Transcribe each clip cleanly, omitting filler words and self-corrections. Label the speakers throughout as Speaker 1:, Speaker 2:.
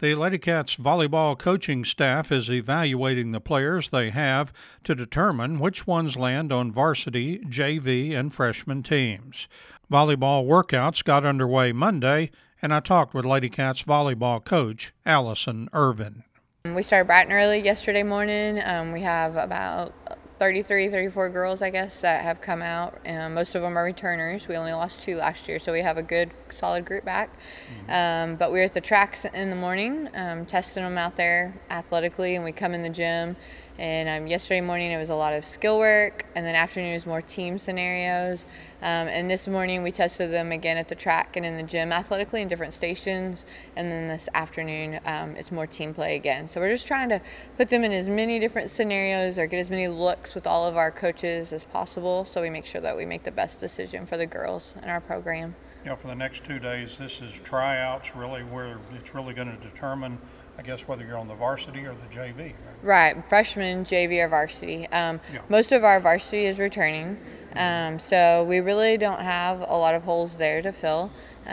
Speaker 1: The Lady Cats volleyball coaching staff is evaluating the players they have to determine which ones land on varsity, JV, and freshman teams. Volleyball workouts got underway Monday, and I talked with Lady Cats volleyball coach Allison Irvin.
Speaker 2: We started bright and early yesterday morning. We have about 34 girls, I guess, that have come out. Most of them are returners. We only lost 2 last year, so we have a good, solid group back. But we were at the tracks in the morning, testing them out there athletically, and we come in the gym. And yesterday morning it was a lot of skill work, and then afternoon was more team scenarios. And this morning we tested them again at the track and in the gym athletically in different stations. And then this afternoon it's more team play again. So we're just trying to put them in as many different scenarios or get as many looks with all of our coaches as possible, so we make sure that we make the best decision for the girls in our program.
Speaker 1: For the next 2 days, this is tryouts, really, where it's really going to determine, I guess, whether you're on the varsity or the JV.
Speaker 2: Right, freshman, JV, or varsity. Most of our varsity is returning, so we really don't have a lot of holes there to fill.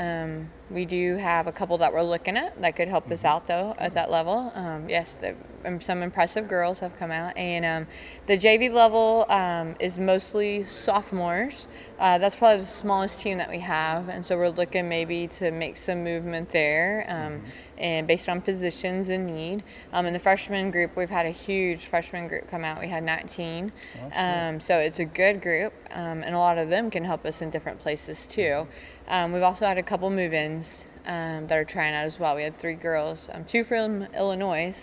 Speaker 2: We do have a couple that we're looking at that could help us out, though, at that level. Yes, some impressive girls have come out. And the JV level is mostly sophomores. That's probably the smallest team that we have, and so we're looking maybe to make some movement there and based on positions and need. In the freshman group, we've had a huge freshman group come out. We had 19. So it's a good group, and a lot of them can help us in different places, too. We've also had a couple move-ins that are trying out as well. We had 3 girls, 2 from Illinois.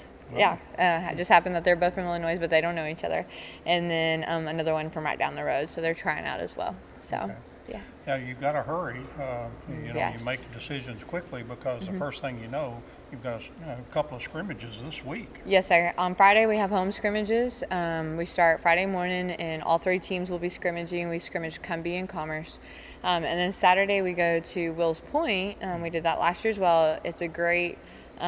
Speaker 2: It just happened that they're both from Illinois, but they don't know each other. And then another one from right down the road, so they're trying out as well. So, yeah.
Speaker 1: Now, you've got to hurry.
Speaker 2: Yes.
Speaker 1: You make decisions quickly because the first thing you know, you've got a couple of scrimmages this week.
Speaker 2: Yes, sir. On Friday, we have home scrimmages. We start Friday morning, and all 3 teams will be scrimmaging. We scrimmage Cumbie and Commerce. And then Saturday, we go to Wills Point. We did that last year as well. It's a great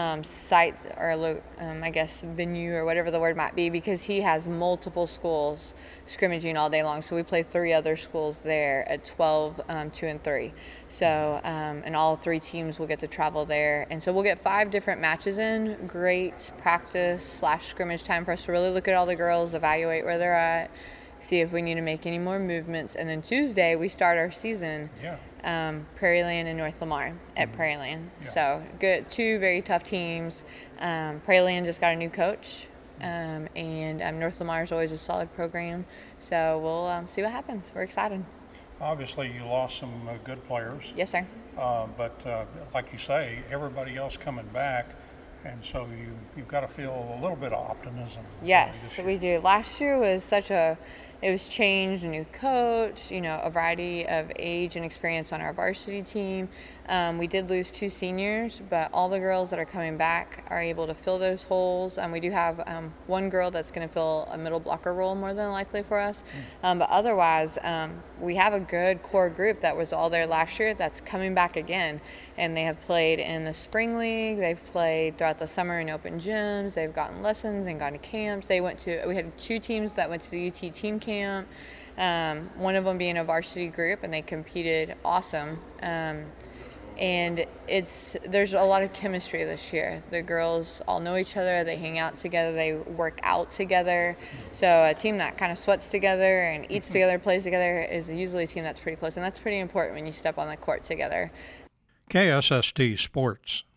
Speaker 2: site or I guess venue or whatever the word might be, because he has multiple schools scrimmaging all day long. So we play 3 other schools there at 12, 2, and 3. So and all 3 teams will get to travel there, and so we'll get 5 different matches in. Great practice / scrimmage time for us to really look at all the girls, evaluate where they're at, see if we need to make any more movements. And then Tuesday we start our season. Prairieland and North Lamar at Prairieland. So good, 2 very tough teams. Prairieland just got a new coach, and North Lamar is always a solid program. So we'll see what happens. We're excited.
Speaker 1: Obviously, you lost some good players.
Speaker 2: Yes, sir.
Speaker 1: But like you say, everybody else coming back, and so you've got to feel a little bit of optimism.
Speaker 2: Yes, we do. Last year was it was changed, a new coach, a variety of age and experience on our varsity team. We did lose 2 seniors, but all the girls that are coming back are able to fill those holes. We do have 1 girl that's going to fill a middle blocker role more than likely for us. But otherwise, we have a good core group that was all there last year that's coming back again. And they have played in the spring league. They've played throughout the summer in open gyms. They've gotten lessons and gone to camps. We had 2 teams that went to the UT team camp. One of them being a varsity group, and they competed awesome. And there's a lot of chemistry this year. The girls all know each other. They hang out together. They work out together. So a team that kind of sweats together and eats together, plays together, is usually a team that's pretty close. And that's pretty important when you step on the court together.
Speaker 1: KSST Sports.